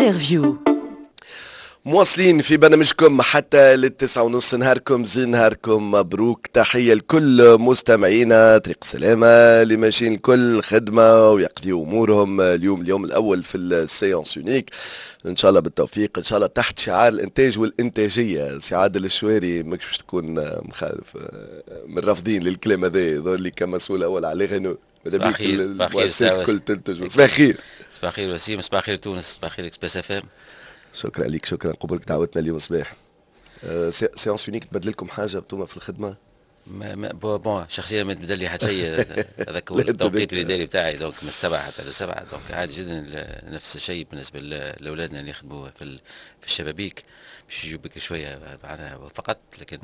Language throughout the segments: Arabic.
انترفيو. مواصلين في برنامجكم حتى لل9:30. نهاركم زين، نهاركم مبروك. تحية لكل مستمعينا، طريق السلامة اللي ماشيين الكل خدمة ويقضيوا أمورهم اليوم الأول في السيونس يونيك. إن شاء الله بالتوفيق، إن شاء الله تحت شعار الإنتاج والإنتاجية. سي عادل الشواري ماكش باش تكون مخالف من رافضين للكلام هذا، يظهر لي كمسؤول أول على غنو. صباح الخير، المؤسسات الكل تنتج. صباح الخير. صباح الخير وسيم، صباح الخير تونس، صباح الخير اكسبريس اف ام. شكرا لك، شكرا قبولك دعوتنا اليوم صباح. سيونس يونيك تبدل لكم حاجه بتوما في الخدمه؟ بون شخصيا ما تبدل لي حتى شيء. هذاك هو التوقيت الاداري بتاعي، دونك من 7 حتى 7، دونك عادي جدا. نفس الشيء بالنسبه لاولادنا اللي يخدموا في الشبابيك، باش يجوا بك شويه معناها فقط، لكن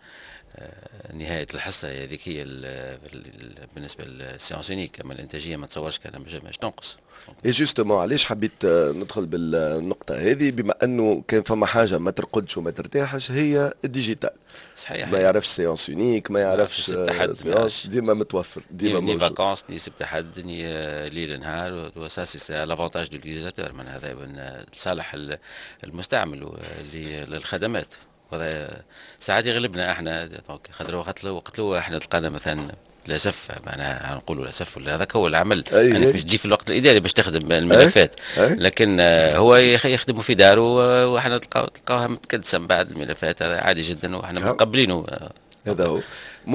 نهايه الحصه هذيك هي بالنسبه للسيونس يونيك. اما الانتاجيه ما تصورش كان باش تنقص. اي جوستومون علاش حبيت ندخل بالنقطه هذه، بما انه كان فما حاجه ما ترقدش وما ترتاحش، هي الديجيتال. صحيح، ما يعرفش سيونس يونيك، ما يعرفش سيونس، ديما متوفر، ديما ني فاكونس ني سبت حد ني ليل نهار. وساسي لافونتاج دو ليزاتور، من هذا من صالح المستعمل للخدمات. وهذا ساعات يغلبنا احنا، دونك خاطر وقت لو احنا تلقانا مثلا للاسف، معناها نقولوا للاسف، ولا هذاك هو العمل انك باش تجي في الوقت الاداري باش تخدم الملفات. لكن هو يخدموا في داره، واحنا تلقاوها متكدسه من بعد الملفات. هذا عادي جدا واحنا متقبلينه. هذا هو.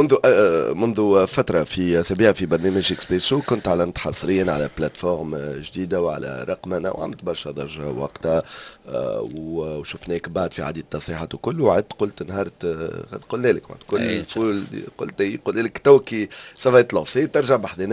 منذ فترة في أسابيع في برنامج إكسبريسو كنت أعلنت حصريا على بلاتفورم جديدة وعلى رقمنة، وعملت برشا ضجة وقتها، وشفناك بعد في عديد التصريحات وكل. وعدت قلت نهارت قلنا لك قلت لك توكي سافا يتلونسي ترجع بحذنا.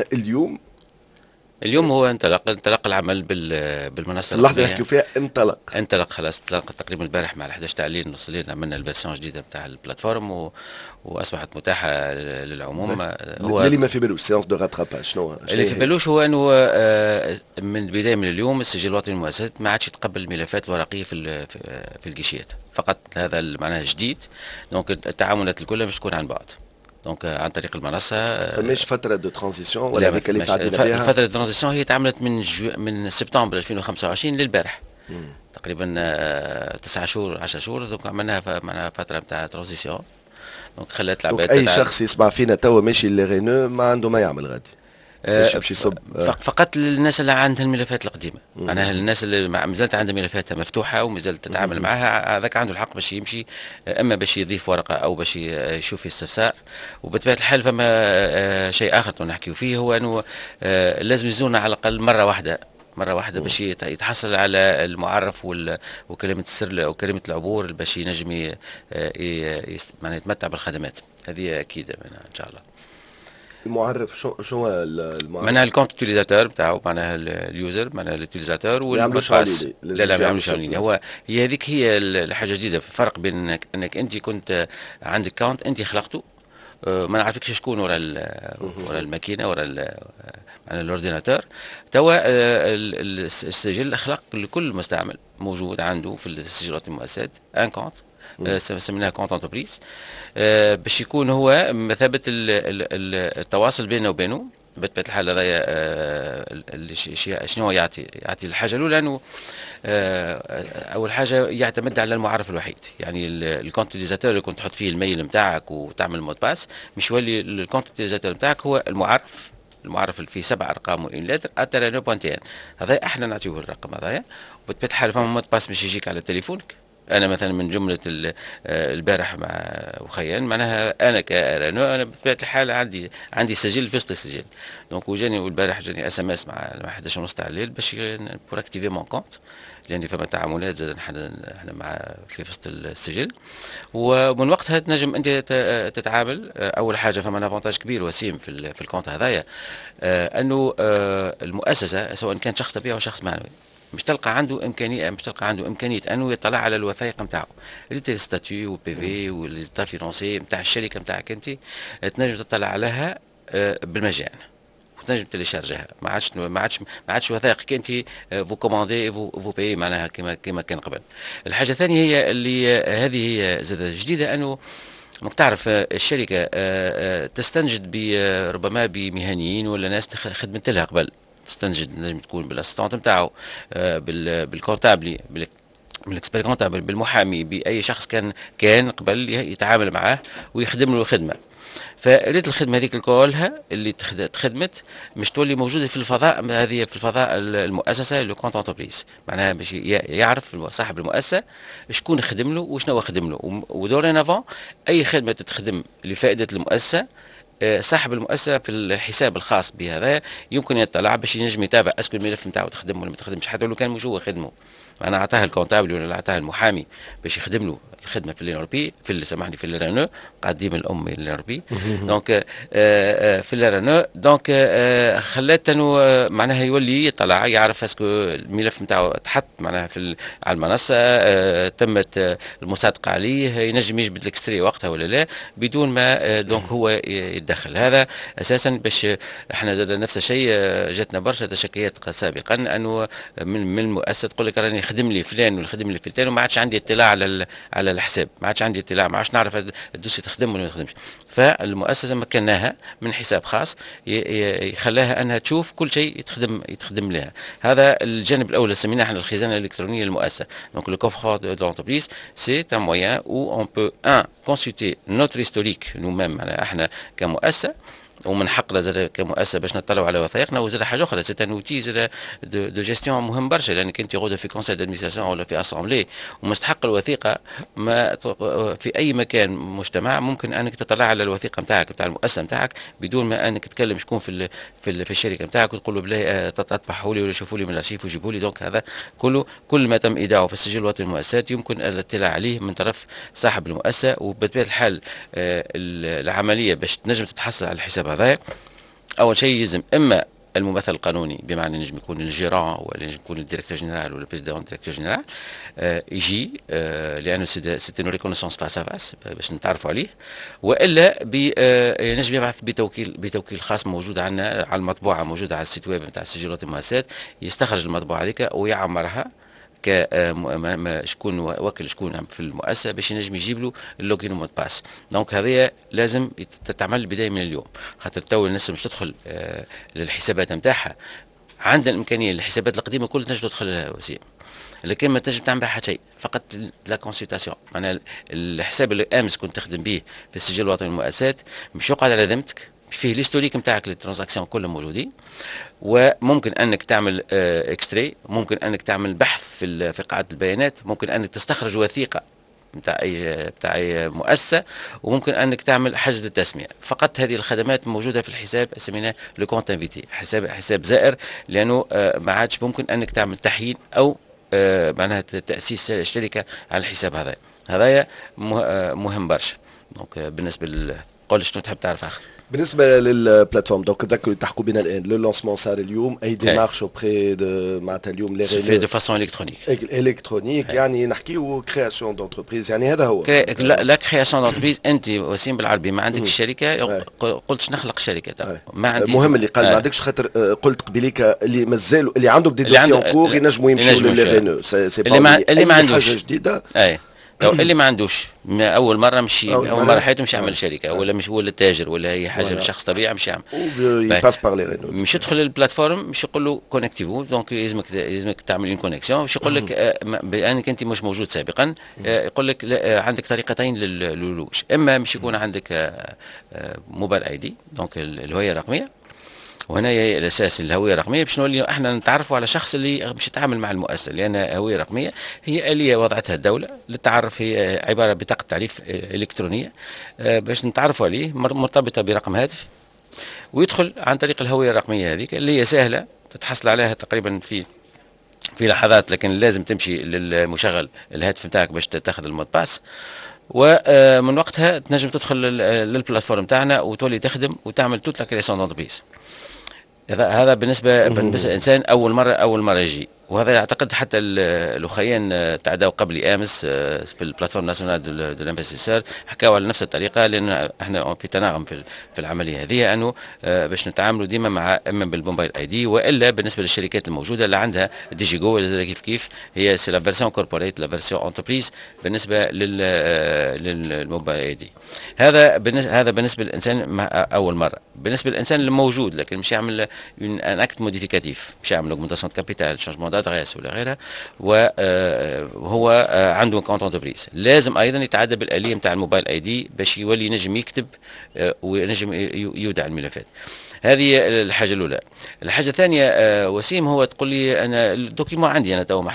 اليوم هو انطلق العمل بالمنصه اللحظه اللي نحكيو فيها. انطلق خلاص، انطلق تقريبا البارح مع 11 تعليل وصلنا، عملنا الفيرسيون جديده نتاع البلاتفورم واصبحت متاحه للعموم. هو اللي ما في بالوش سيونس دو راتراباج، شنو اللي في بالوش هو انه من البدايه من اليوم السجل الوطني للمؤسسات ما عادش يتقبل الملفات الورقيه في الجيشيات فقط. هذا معناه جديد. دونك التعاملات الكل باش تكون عن بعد، دونك عن طريق المنصه. فماش فتره دو ترانزيسيون ولا هذيك اللي تعدينا بها؟ فتره الترانزيسيون هي تعملت من سبتمبر 2025 للبارح، تقريبا 9 شهور 10 شهور. دونك عملناها معناها فتره نتاع ترانزيسيون. دونك خلات العباد اي شخص يسمع فينا توا ماشي لغينو ما عنده ما يعمل غادي. فقط للناس اللي عندها الملفات القديمه، معناها الناس اللي مازالت عندها ملفاتها مفتوحه ومازالت تتعامل معها، هذاك عنده الحق باش يمشي، اما باش يضيف ورقه او باش يشوف استفسار. وبطبيعه الحال فما شيء اخر نحكيو فيه، هو انه لازم يزورنا على الاقل مره واحده باش يتحصل على المعرف وكلمه السر وكلمه العبور، باش ينجم معناها يتمتع بالخدمات هذه اكيد ان شاء الله. المعرف شو المعرف؟ معناها الكونت يوتيليزاتور نتاعو، معناها اليوزر، معناها اليوتيليزاتور والباس. لا ما يعملوش على هي هذيك هي الحاجه الجديده. في فرق بين انك انت كنت عندك كونت انت خلقته، ما نعرفكش شكون ورا الماكينه ورا معناها الاورديناتور. توا السجل خلق لكل مستعمل موجود عنده في السجل الوطني للمؤسسات ان كونت، سميناها كونت انتربريز، باش يكون هو مثابه التواصل بيننا وبينه. بطبيعه الحال هذا شنو يعطي الحاجه الاولى، انه اول حاجه يعتمد على المعرف الوحيد. يعني الكونت يوتيليزاتور اللي كنت تحط فيه الميل نتاعك وتعمل مود باس، مش يولي الكونت يوتيليزاتور نتاعك هو المعرف اللي فيه 7 ارقام و1 لتر اتر 9.1. هذا احنا نعطيوه الرقم هذايا، وبطبيعه الحال فما مود باس باش يجيك على تليفونك. انا مثلا من جمله البارح مع وخيان، معناها انا كارانو، انا بطبيعه الحال عندي سجل في وسط السجل. دونك وجاني والبارح جاني اس ام اس مع 11 ونص تاع الليل باش بور اكتيفي مون كونت، لان فما تعاملات زاد احنا مع في وسط السجل. ومن وقتها تنجم انت تتعامل. اول حاجه فما افونتاج كبير وسيم في الكونت هذايا، انه المؤسسه سواء كان شخص طبيعي او شخص معنوي مش تلقى عنده امكانيه انه يطلع على الوثائق نتاعو، اللي تي ستاتيو وبي في والزيتا فينونسي نتاع الشركه نتاعك انت، تنجم تطلع عليها بالمجان وتنجم تليشارجها. ما عادش وثائقك انت فو كوموندي فو باي، معناها كما كان قبل. الحاجه الثانيه هي اللي هذه هي زاد جديده، انه ماك تعرف الشركه تستنجد ربما بمهنيين ولا ناس خدمت لها قبل تستنجد نجم تكون بالاسيستونت نتاعو، بالكونتابلي، بالاكسبير كونتابل، بالمحامي، باي شخص كان قبل يتعامل معاه ويخدم له خدمه. فريت الخدمه هذيك كلها اللي تخدمت مش تولي موجوده في الفضاء، هذه في الفضاء المؤسسه لو كونت انتربريز، معناها باش يعرف صاحب المؤسسه شكون خدم له وشنو خدم له. ودورينافون اي خدمه تتخدم لفائده المؤسسه، صاحب المؤسسه في الحساب الخاص بهذا يمكن يطلع باش ينجم يتابع اسكو الملف نتاعو تخدم ولا ما تخدمش، حتى لو كان مش هو خدمه. انا اعطاه الكونتابل ولا اعطاه المحامي باش يخدم له الخدمه في الانربي، في سامحني في الرانو، قديم الام الانربي. دونك في الرانو، دونك خلات انه معناها يولي يطلع يعرف اسكو الملف نتاعو تحط معناها على المنصه، تمت المصادقه عليه، ينجم يجبد الاكستري وقتها ولا لا بدون ما دونك هو يتدخل. هذا اساسا باش احنا نفس الشيء جاتنا برشا تشكيات سابقا انه من المؤسسه تقول لك راني خدم لي فلان ولا خدم لي فلان وما عادش عندي اطلاع على الحساب، ما عادش عندي اطلاع، ما عادش نعرف الدوسي تخدم ولا ما تخدمش. فالمؤسسه مكناها من حساب خاص يخلاها انها تشوف كل شيء يتخدم لها. هذا الجانب الاول سميناه احنا الخزانه الالكترونيه للمؤسسه. دونك لو كوفر دونتربريز سي ان موين او اون بو كونسلتي نوتر هيستوريك نو ميم، احنا كمؤسسه ومن حقنا زاد كمؤسسه باش نطلعوا على وثائقنا. وزاد حاجه اخرى سي ان اوتي زاد دو جيستيون مهم برشا، لانك انت غدا في كونسيل دادمينستراسيون ولا في اسامبلي ومستحق الوثيقه ما في اي مكان مجتمع ممكن انك تطلع على الوثيقه نتاعك نتاع المؤسسه نتاعك بدون ما انك تكلم شكون في الشركه نتاعك وتقول له بالله تطبحوا لي ولا شوفوا لي من الارشيف وجيبوا لي. دونك هذا كل ما تم ايداعه في السجل الوطني للمؤسسات يمكن الاطلاع عليه من طرف صاحب المؤسسه. وبطبيعه الحال العمليه باش تنجم تتحصل على الحساب هذا اول شيء يلزم اما الممثل القانوني، بمعنى نجم يكون الجيران ولا نجم يكون الديريكتور جينيرال ولا البريزيدون ديريكتور جينيرال يجي، لانه سي اون ريكونيسونس فاس ا فاس باش نتعرفوا عليه، والا ينجم يبعث بتوكيل خاص موجود عندنا على المطبوعه موجوده على السيت ويب نتاع السجلات المؤسسات، يستخرج المطبوعه هذيك ويعمرها شكون وكل شكون في المؤسسه باش ينجم يجيب له اللوجين ومود باس. دونك هذه لازم تتعمل بدايه من اليوم، خاطر تو الناس مش تدخل للحسابات نتاعها عندنا الامكانيه الحسابات القديمه كل تنجم تدخل لها وسيم، لكن ما تنجم تعمل بها حتى شيء، فقط لا كونسلتاسيون. معناها الحساب اللي امس كنت تخدم به في السجل الوطني للمؤسسات مش يقعد على ذمتك، فيه الهيستوريك نتاعك للترانزاكسيون كلهم موجودين، وممكن انك تعمل اكستري، ممكن انك تعمل بحث في قاعده البيانات، ممكن انك تستخرج وثيقه بتاع اي مؤسسه، وممكن انك تعمل حجز التسميه. فقط هذه الخدمات موجوده في الحساب سميناه لو كونت انفيتي، حساب زائر، لانه ما عادش ممكن انك تعمل تحييل او معناها تاسيس شركه على الحساب هذا. هذايا مهم برشا. دونك بالنسبه قول شنو تحب تعرف اخر بالنسبه للبلاتفورم. دونك تذكروا تحكوا بنا الان لو لونسمون صار اليوم، اي ديمارش اوبري دو معناتها اليوم لي في دو فاسون الكترونيك يعني نحكيو كرياسيون دونتربريز، يعني هذا هو لا كرياسيون دونتربريز. انت وسيم بالعربي ما عندكش شركه، قلتش نخلق شركه ما عندي. المهم اللي قال ما عندكش، خاطر قلت قبيليك اللي مازالوا اللي عندهم دي دوسيون كور ينجموا يمشيوا للرينو، سي اللي ما عندوش حاجه جديده. اللي ما عندوش اول مره مش اول مره حياته مش يعمل شركه، ولا مش هو التاجر ولا اي حاجه شخص طبيعي مش يعمل، يباس بار لي رينو، مش يدخل البلاتفورم مش يقول له كونكتيفو. دونك لازمك تعمل اون كونيكسيون، مش يقول لك بانك انت مش موجود سابقا، يقول لك عندك طريقتين للولوج، اما مش يكون عندك موبايل اي دي دونك الهويه الرقميه، وهنا هي الاساس الهويه الرقميه باش نولي احنا نتعرفوا على شخص اللي باش يتعامل مع المؤسسه، لان هويه رقميه هي اليه وضعتها الدوله للتعرف، هي عباره بطاقه تعريف الكترونيه باش نتعرفوا عليه مرتبطه برقم هاتف، ويدخل عن طريق الهويه الرقميه هذيك اللي هي سهله تتحصل عليها تقريبا في لحظات، لكن لازم تمشي للمشغل الهاتف نتاعك باش تاخذ المود باس، ومن وقتها تنجم تدخل للبلاتفورم تاعنا وتولي تخدم وتعمل توت لا كرياسيون دونتربريز. هذا بالنسبه للانسان اول مره يجي. وهذا اعتقد حتى الاخيان تعداو قبل امس في البلاتفورم ناسيونال دو لانفستيسور حكاوا على نفس الطريقه، لان احنا في تناغم في العمليه هذه، انه باش نتعاملوا ديما مع اما بالموبايل اي دي، والا بالنسبه للشركات الموجوده اللي عندها ديجي جو كيف هي سي لا فيرسيون كوربوريت لا فيرسيون انتربريز بالنسبه للموبايل اي دي. هذا بالنسبه للانسان اول مره. بالنسبه للانسان الموجود لكن مش يعمل ان اكت موديفيكاتيف، مش يعمل اوغمونتاسيون كابيتال، شانجمون دادريس ولا غيرها، وهو عنده كونت انتربريز، لازم ايضا يتعدى بالاليه نتاع الموبايل اي دي باش يولي ينجم يكتب وينجم يودع الملفات. هذه الحاجه الاولى. الحاجه الثانيه وسيم، هو تقول لي انا الدوكيمون عندي انا تو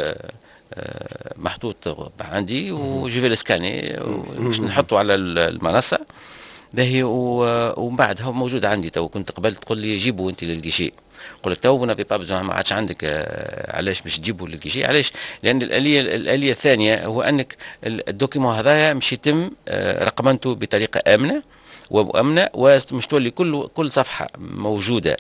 محطوط عندي وجي في الاسكاني باش نحطه على المنصه باهي، ومن بعد هو موجود عندي تو. كنت قبل تقول لي جيبوا انت للجيشي، قلت لك تو نافي با بزون، ما عادش عندك علاش باش تجيبوا للجيشي؟ علاش؟ لان الاليه الثانيه هو انك الدوكيمون هذايا مش يتم رقمنته بطريقه امنه ومؤمنه، ومش تولي كل صفحه موجوده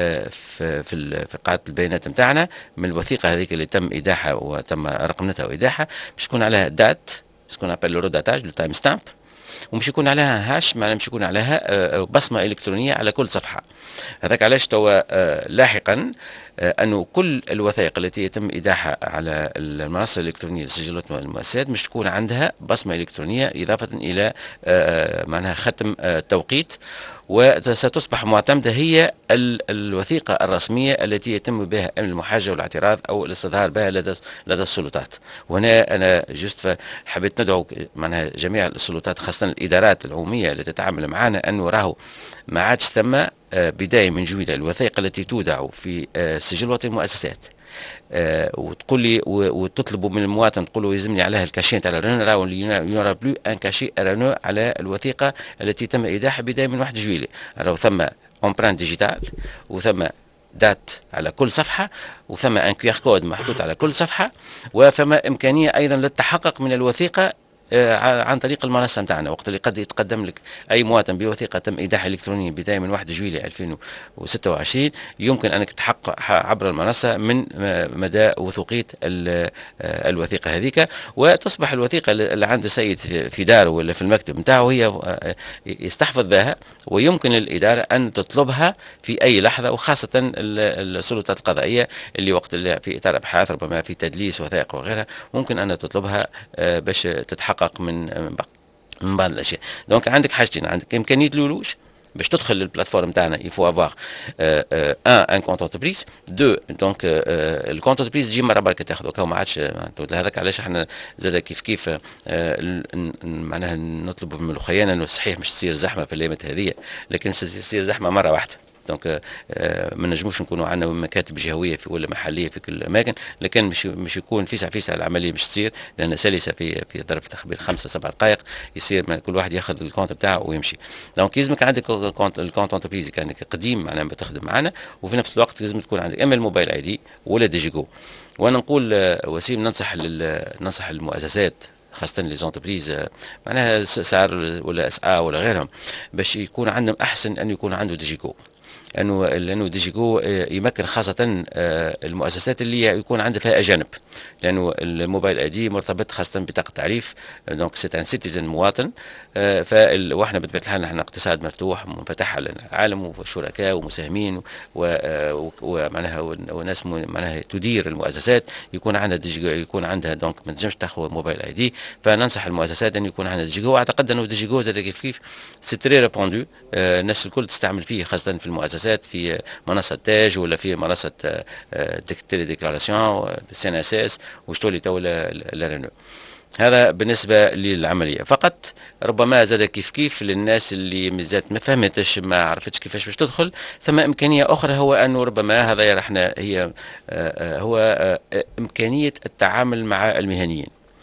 في قاعده البيانات نتاعنا من الوثيقه هذيك اللي تم ايداعها وتم رقمنتها وايداعها، باش تكون عليها دات، تكون ابل لو داتاج لو تايم ستامب، ومش يكون عليها هاش، معناها مش يكون عليها بصمه الكترونيه على كل صفحه. هذاك علاش توا لاحقا انه كل الوثائق التي يتم ايداعها على المنصه الالكترونيه للسجلات والمؤسسات مش تكون عندها بصمه الكترونيه، اضافه الى معناها ختم توقيت، وستصبح معتمده هي الوثيقه الرسميه التي يتم بها المحاجه والاعتراض او الاستظهار بها لدى السلطات. وهنا انا جست حبيت ندعو معناها جميع السلطات، خاصه الادارات العموميه اللي تتعامل معنا، انه راهو ما عادش ثم بداية من جويلة الوثائق التي تودع في سجلات المؤسسات وتقول لي وتطلبوا من المواطن، تقول له يلزمني عليها الكاشي تاع الرنو، راهو يورا بلو ان كاشي رنو على الوثيقة التي تم ايداعها بداية من 1 جويلة. راهو ثم امبرانت ديجيتال، وثم دات على كل صفحة، وثم ان كيو ار كود محطوط على كل صفحة، وثم امكانية ايضا للتحقق من الوثيقة عن طريق المنصه نتاعنا. وقت اللي قد يتقدم لك اي مواطن بوثيقه تم ايداعها الكترونيا بدايه من 1 جويلية 2026، يمكن انك تحقق عبر المنصه من مدى وثوقيه الوثيقه هذيك، وتصبح الوثيقه اللي عند السيد في داره ولا في المكتب نتاعو هي يستحفظ بها، ويمكن للاداره ان تطلبها في اي لحظه، وخاصه السلطات القضائيه اللي وقت اللي في اطار ابحاث ربما في تدليس وثائق وغيرها، ممكن ان تطلبها باش تتحقق من بعض الاشياء. دونك عندك حاجتين، عندك امكانيه الولوج باش تدخل للبلاتفورم نتاعنا، يفو افوار ان كونت انتربريز، دو دونك الكونت انتربريز تجي مره بركه تاخذه، كون ما عادش هذاك علاش احنا زاد كيف معناها نطلب من الخيانه انه صحيح مش تصير زحمه في الايامات هذه، لكن تصير زحمه مره واحده. دونك ما نجموش نكونوا عندنا مكاتب جهويه في ولا محليه في كل الاماكن، لكن مش يكون فيسع العمليه مش تصير، لان سلسه في ظرف تخبير 5-7 دقائق يصير كل واحد ياخذ الكونت بتاعه ويمشي. دونك لازمك عندك الكونت انتربريز كانك قديم معناها بتخدم معنا، وفي نفس الوقت لازم تكون عندك اما الموبايل اي دي ولا ديجي جو. وانا نقول وسيم، ننصح المؤسسات خاصة لي زونتربريز معناها سعر ولا اس ا ولا غيرهم، باش يكون عندهم احسن ان يكون عنده ديجي جو، لانه ديجيجو يمكن خاصه المؤسسات اللي يكون عندها فيها اجانب، لانه الموبايل اي دي مرتبط خاصه بطاقه تعريف، دونك سيت ان سيتيزن مواطن، واحنا بطبيعه الحال نحن اقتصاد مفتوح منفتح على العالم وشركاء ومساهمين ومعناها وناس معناها تدير المؤسسات يكون عندها ديجيجو، يكون عندها دونك ما تنجمش تاخذ موبايل اي دي. فننصح المؤسسات ان يكون عندها ديجيجو. اعتقد انه ديجيجو زاد كيف سي تري ريبوندو، الناس الكل تستعمل فيه خاصه في المؤسسات، في منصه تاج ولا في منصه تيلي ديكلاراسيون سي ان اس اس وشتولي تو لا. هذا بالنسبه للعمليه فقط. ربما زاد كيف للناس اللي مازالت ما فهمتش ما عرفتش كيفاش باش تدخل، ثم امكانيه اخرى، هو انه ربما هذا هي هو امكانيه التعامل مع المهنيين.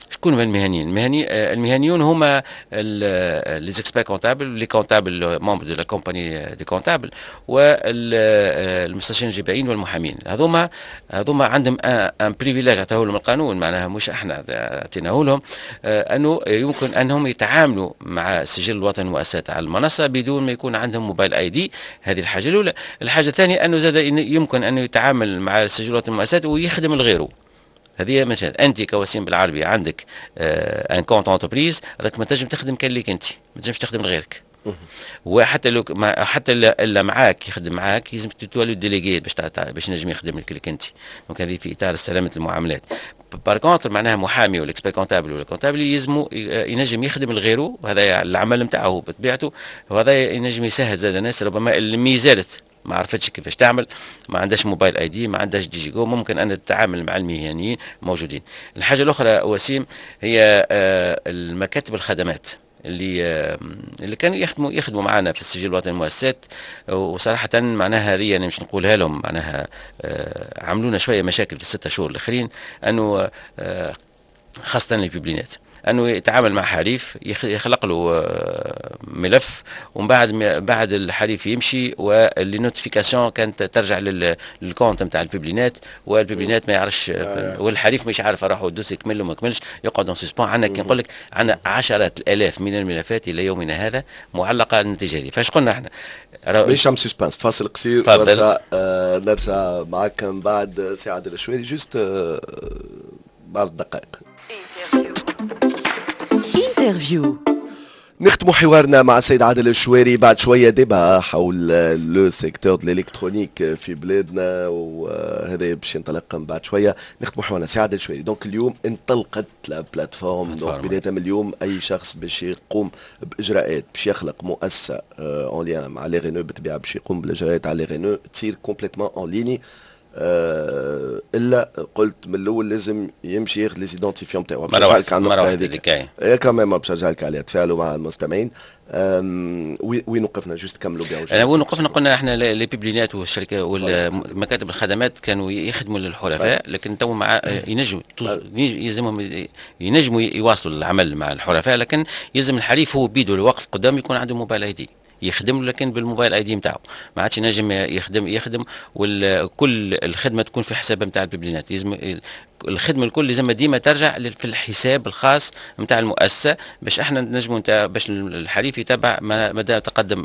شكون هما المهنيين؟ المهنيون هما لي زيكسبير كونتابل، لي كونتابل ممبر دو لا كومباني دي كونتابل، والمستشارين الجبائيين والمحامين. هذوما عندهم ان بريفيليج عطاه لهم القانون، معناها مش احنا اعطيناه لهم، انه يمكن انهم يتعاملوا مع السجل الوطني للمؤسسات على المنصه بدون ما يكون عندهم موبايل اي دي. هذه الحاجه الاولى. الحاجه الثانيه انه زاد يمكن انه يتعامل مع السجل الوطني للمؤسسات ويخدم لغيره. هذه مثلا انت كوسيم بالعربي عندك ان كونت انتربريز، راك ما تنجم تخدم كان ليك انت، ما تنجمش تخدم لغيرك. وحتى لو حتى اللي معاك يخدم معاك يلزم تتولي ديليغي باش ينجم يخدم لك انت. دونك هذه في اطار سلامه المعاملات. بار كونتر معناها محامي ولا اكسبير كونتابل ولا كونتابل ينجم يخدم لغيره، وهذا العمل نتاعو بطبيعته، وهذا ينجم يسهل زاد الناس ربما اللي ميزالت ما عرفتش كيفاش تعمل، ما عندهاش موبايل اي دي، ما عندهاش دي جي جو، ممكن ان تتعامل مع المهنيين موجودين. الحاجه الاخرى وسيم هي المكاتب الخدمات اللي كانوا يخدموا معنا في السجل الوطني للمؤسسات، وصراحه معناها هذه انا مش نقولها لهم، معناها عملونا شويه مشاكل في الستة شهور الاخرين، انه خاصه البيبلينات، انه يتعامل مع حليف يخلق له ملف، ومن بعد الحليف يمشي واللي نوتيفيكاسيون كانت ترجع للكونت نتاع البيبلينات، والبيبلينات ما يعرفش، والحليف مش عارف راح الدوس يكمل وما يكملش، يقعد اون سسبون. عندنا كي نقول لك عندنا عشرات الالاف من الملفات الى يومنا هذا معلقه النتيجه هذه. فاش قلنا احنا مش عم سسبانس، فاصل قصير نرجع معك من بعد سي عادل الشويري، جوست بعض دقائق. انترفيو. نختم حوارنا مع السيد عادل الشويري بعد شوية ديبا حول لو سيكتور الالكترونيك في بلادنا، وهذا باش ينطلق بعد شوية. نختم حوارنا سيد عادل الشويري. دونك اليوم انطلقت لا بلاتفورم، دونك بداية من اليوم أي شخص باش يقوم بإجراءات، باش يخلق مؤسسة اون ليان مع لي رينو، بالطبيعة باش يقوم بالإجراءات على لي رينو تصير كومبليتمون اون ليني، الا قلت من الاول لازم يمشي ياخذ لي زيدونتيفيون نتاعو. مرة واحدة هذيك يا كمان باش نرجع لك عليها، تفاعلوا مع المستمعين. وين وقفنا؟ جوست كملوا بها. انا وين وقفنا؟ قلنا احنا لي بيبلينات والشركات والمكاتب الخدمات كانوا يخدموا للحرفاء، لكن تو مع ينجموا يواصلوا العمل مع الحرفاء، لكن يلزم الحليف هو بيدو الوقف قدام يكون عنده موبايل اي دي يخدم له، لكن بالموبايل اي دي نتاعو ما عادش ينجم يخدم وكل الخدمه تكون في الحساب نتاع البيبلينات. لازم الخدمه الكل لازم ديما ترجع في الحساب الخاص نتاع المؤسسه، باش احنا نجموا باش الحليف يتابع مدى تقدم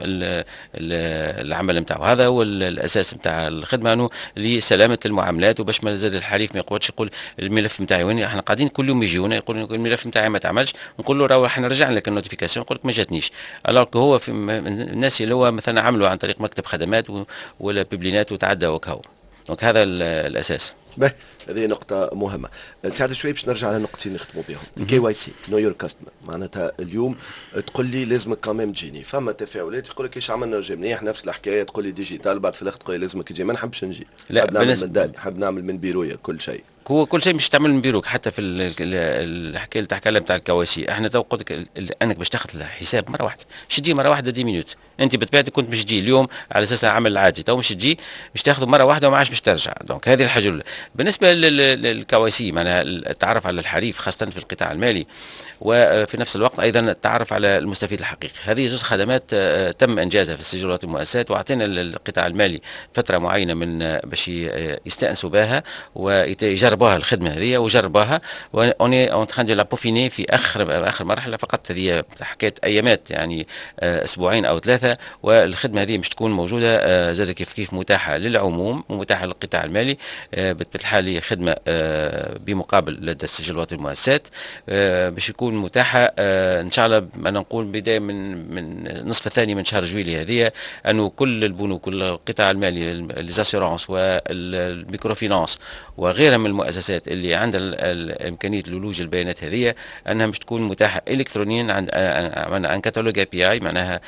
العمل نتاعو. هذا هو الاساس نتاع الخدمه، انه لسلامه المعاملات، وباش ما زاد الحليف ما يقعدش يقول الملف نتاعي وين. احنا قاعدين كل يوم يجيونا يقولوا الملف نتاعي ما تعملش، نقول له راهو احنا رجعنا لك النوتيفيكاسيون، يقول لك ما جاتنيش. الوغ هو في الناس اللي هو مثلا عملوا عن طريق مكتب خدمات ولا بيبلينات وتعدى وكهو. دونك هذا الاساس. باهي، هذه نقطة مهمة. ساعد شوي باش نرجع على نقطتين نختموا بهم. الكي واي سي، نو يور كاستمر، معناتها اليوم تقول لي لازمك كمان تجيني، فما تفاعلات يقول لك ايش عملنا وجا منيح، نفس الحكاية تقول لي ديجيتال، بعد في الاخر تقول لي لازمك تجي، ما نحبش نجي. لا، نحب نعمل من دالي، نحب نعمل من بيرويا كل شيء. هو كل شيء مش تعمل من بيروك. حتى في الحكايه اللي تحكي لها نتاع الكواسي، احنا تو قلت لك انك باش تاخذ الحساب مره واحده، مش تجي مره واحده 10 مينوت. انت بطبيعتك كنت باش تجي اليوم على اساس العمل العادي، تو مش تجي، باش تاخذ مره واحده وما عادش باش ترجع. دونك هذه الحاجه الاولى. بالنسبه للكواسي، معناها التعرف على الحريف خاصه في القطاع المالي، وفي نفس الوقت ايضا التعرف على المستفيد الحقيقي. هذه جزء خدمات تم انجازها في السجل الوطني للمؤسسات، واعطينا القطاع المالي فتره معينه من باش يستانسوا بها ويجربوها الخدمه هذه، وجربوها اوني اون تران دو لا بوفيني في اخر مرحله فقط. هذه حكايه ايامات يعني اسبوعين او ثلاثه، والخدمه هذه مش تكون موجوده زاد كيف متاحه للعموم ومتاحه للقطاع المالي بالحال، خدمه بمقابل لدى السجل الوطني للمؤسسات باش يكون متاحه ان شاء الله. انا نقول بدايه من النصف الثاني من شهر جويلية هذه، انه كل البنوك كل القطاع المالي ليزاسيورونس والميكرو فينانس وغيرها من المؤسسات اللي عندها امكانيه لولوج البيانات هذه، انها مش تكون متاحه الكترونيا عن كتالوج اي بي اي، معناها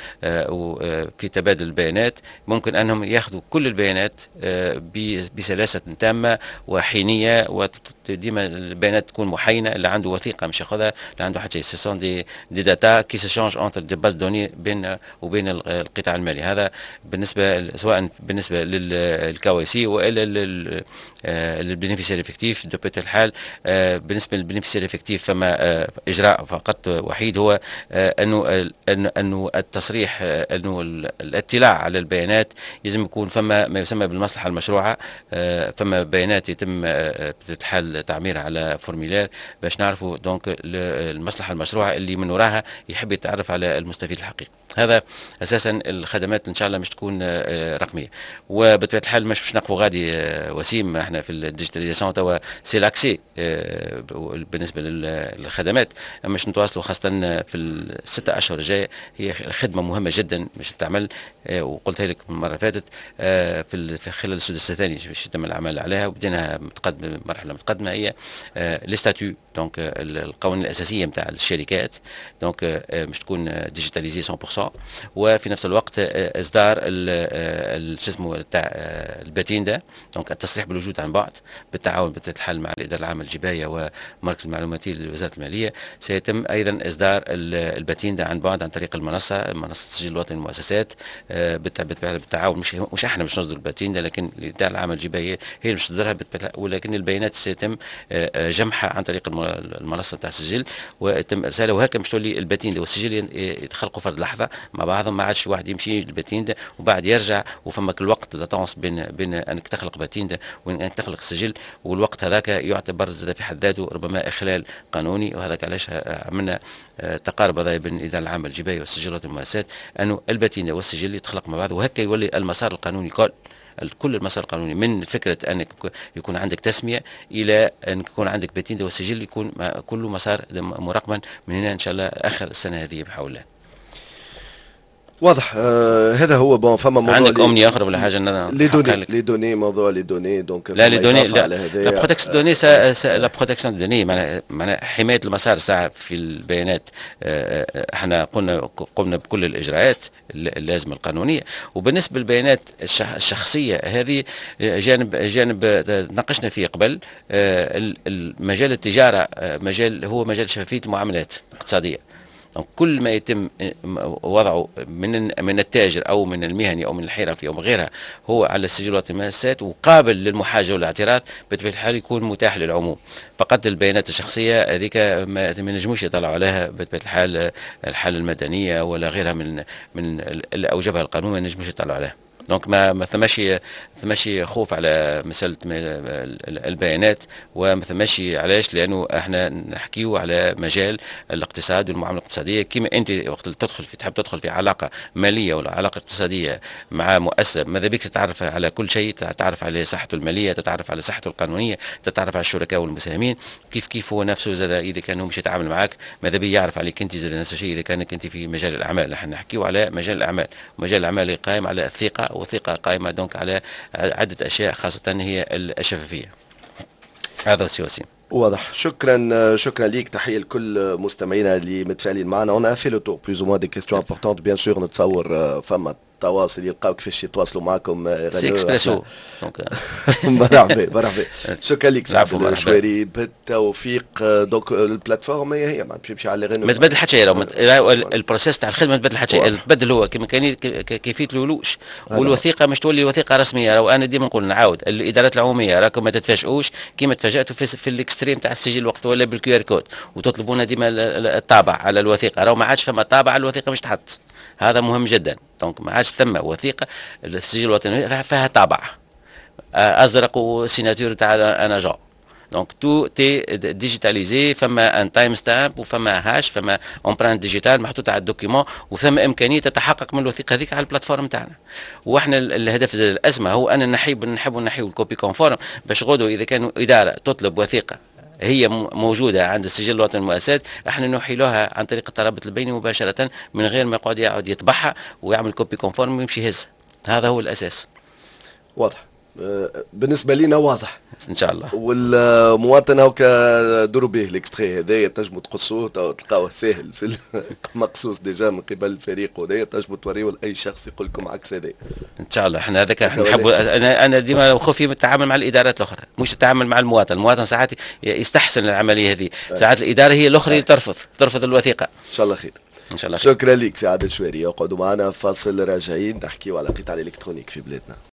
في تبادل البيانات. ممكن انهم ياخذوا كل البيانات بسلاسه تامه وحينيه، وديما البيانات تكون محينه. اللي عنده وثيقه مش ياخذها، اللي عنده حتى سي سون دي داتا كي سي شانج اونتر دي باز دوني بين وبين القطاع المالي. هذا بالنسبه سواء بالنسبه للكواسي والا للبينيفيسير افكتيف افكتيف بطبيعه الحال. بالنسبه للبنفيسير افكتيف فما اجراء فقط وحيد، هو انه التصريح، انه الاطلاع على البيانات لازم يكون فما ما يسمى بالمصلحه المشروعه. فما بيانات يتم بطبيعه الحال تعميرها على فورميلير باش نعرفوا دونك المصلحه المشروعه اللي من وراها يحب يتعرف على المستفيد الحقيقي. هذا اساسا الخدمات ان شاء الله مش تكون رقميه. وبطبيعه الحال مش باش نقفوا غادي وسيم، احنا في الديجيتاليزاسيون توا سي لاكسي بالنسبه للخدمات، مش نتواصلوا خاصه في الستة اشهر الجايه. هي خدمه مهمه جدا باش تعمل، وقلتها لك المره اللي فاتت، في خلال السدس الثاني باش يتم العمل عليها، وبدينا متقدم مرحله متقدمه هي لي ستاتيو، دونك القوانين الاساسيه نتاع الشركات، دونك مش تكون ديجيتاليزي 100%. وفي نفس الوقت اصدار شو اسمه تاع الباتيندا، دونك التصريح بالوجود عن بعد بالتعاون بطبيعه الحال مع الاداره العامه الجبايه ومركز المعلوماتي لوزاره الماليه. سيتم ايضا اصدار الباتيندا عن بعد عن طريق منصه التسجيل الوطني للمؤسسات، بالتعاون. مش احنا مش نصدر الباتيندا، لكن الاداره العامه الجبايه هي اللي مش تصدرها، ولكن البيانات سيتم جمعها عن طريق المنصه تاع السجل ويتم ارسالها، وهكا مش تولي الباتيندا والسجل يتخلقوا في لحظه مع بعضهم. ما عادش واحد يمشي للباتيندا وبعد يرجع، وفما الوقت لاتونس بين انك تخلق باتيندا وانك تخلق سجل، والوقت هذاك يعتبر في حد ذاته ربما اخلال قانوني. وهذاك علاش عملنا تقارب هذا بين الاداره العامه الجبايه والسجلات المؤسسات، انه الباتيندا والسجل يتخلق مع بعض، وهكا يولي المسار القانوني كل المسار القانوني من فكره انك يكون عندك تسميه الى ان يكون عندك باتيندا والسجل، يكون كله مسار مراقبا من هنا ان شاء الله اخر السنه هذه بحول الله. واضح. هذا هو بون. فما موضوع عندك امنيه اخرى ولا حاجه؟ لي دوني موضوع لي دوني، دونك لا لي دوني، لا بروتكسيون دوني، لا بروتكسيون دوني معناها حمايه المسار ساعه في البيانات. احنا قمنا بكل الاجراءات اللازمه القانونيه. وبالنسبه للبيانات الشخصيه هذه جانب ناقشنا فيه قبل. مجال التجاره هو مجال شفافيه المعاملات الاقتصاديه. كل ما يتم وضعه من التاجر او من المهني او من الحرفي او من غيرها هو على السجل الوطني للمؤسسات وقابل للمحاجه والاعتراض، بطبيعه الحال يكون متاح للعموم. فقط البيانات الشخصيه هذيك ما نجموش يطلعوا عليها بطبيعه الحال الحاله المدنيه ولا غيرها من اللي اوجبها القانون، ما نجموش يطلعوا عليها. دونك ما ثماش خوف على مساله البيانات، وما ثماش علاش، لانه احنا نحكيو على مجال الاقتصاد والمعامله الاقتصاديه. كما انت وقت تحب تدخل في علاقه ماليه ولا علاقه اقتصاديه مع مؤسسه، ماذا بك تتعرف على كل شيء، تتعرف على صحته الماليه، تتعرف على صحته القانونيه، تتعرف على الشركاء والمساهمين، كيف هو نفسه زاد اذا كان هو مش يتعامل معك، ماذا بي يعرف عليك انت زاد نفس الشيء اذا كانك انت في مجال الاعمال. نحن نحكيو على مجال الاعمال، ومجال الاعمال قائم على الثقه، وثقة قائمة دونك على عدة أشياء خاصة هي الشفافية. هذا السياسي. واضح. شكرا ليك. تحيه لكل مستمعينا اللي متفاعلين معنا. اون افي لو تور بلوز او موان دي كيستيون امبورطونت بيان سور. نتصور فما تواصل يلقاو كيفاش يتواصلوا معكم. سي اكسبريسو دونك مرحبا. شكرا لك سعد الشواري. بالتوفيق. دونك البلاتفورم هي ما تمشي على غير ما تبدل حتى شيء. البروسيس تاع الخدمه ما تبدل حتى شيء. تبدل هو كما كان كيفيه الولوش، والوثيقه مش تولي وثيقه رسميه. راهو انا ديما نقول نعاود الادارات العموميه راكم ما تتفاجئوش كيما تفاجاتوا في الاكستريم تاع السجل وقت ولا بالكيو ار كود وتطلبون ديما الطابع على الوثيقه. راهو ما عادش فما طابع على الوثيقه مش تحط. هذا مهم جدا. دونك ما عادش ثم وثيقه السجل الوطني فيها طابع ازرق وسيناتور تاع انا جا. دونك تو تي ديجيتاليزي، فما ان تايم ستامب وفما هاش، فما امبرانت ديجيتال محطوط على الدوكيمون، وثم امكانيه تتحقق من الوثيقه هذيك على البلاتفورم تاعنا. واحنا الهدف الازمه هو ان نحب نحيو الكوبي كونفورم باش غدو اذا كانوا اداره تطلب وثيقه هي موجوده عند السجل الوطني للمؤسسات، احنا نحيلوها عن طريق الترابط البيني مباشره من غير ما يقعد يطبعها ويعمل كوبي كونفورم ويمشي يهزها. هذا هو الاساس. واضح. بالنسبه لنا واضح ان شاء الله. والمواطن هاكا دوروا به الاكستري هذايا، تنجموا تقصوه تلقاوه ساهل في مقصوص ديجا من قبل الفريق، وهذايا تنجموا توريوه لاي شخص يقول لكم عكس هذايا. ان شاء الله. احنا هذاك نحبوا. انا ديما خوفي من التعامل مع الادارات الاخرى، مش التعامل مع المواطن ساعات يستحسن العمليه هذه، ساعات الاداره هي الاخرى اللي ترفض الوثيقه. ان شاء الله خير. ان شاء الله. شكرا لك سعد الشواري. اقعدوا معنا فاصل، راجعين نحكيوا على قطاع الالكترونيك في بلادنا.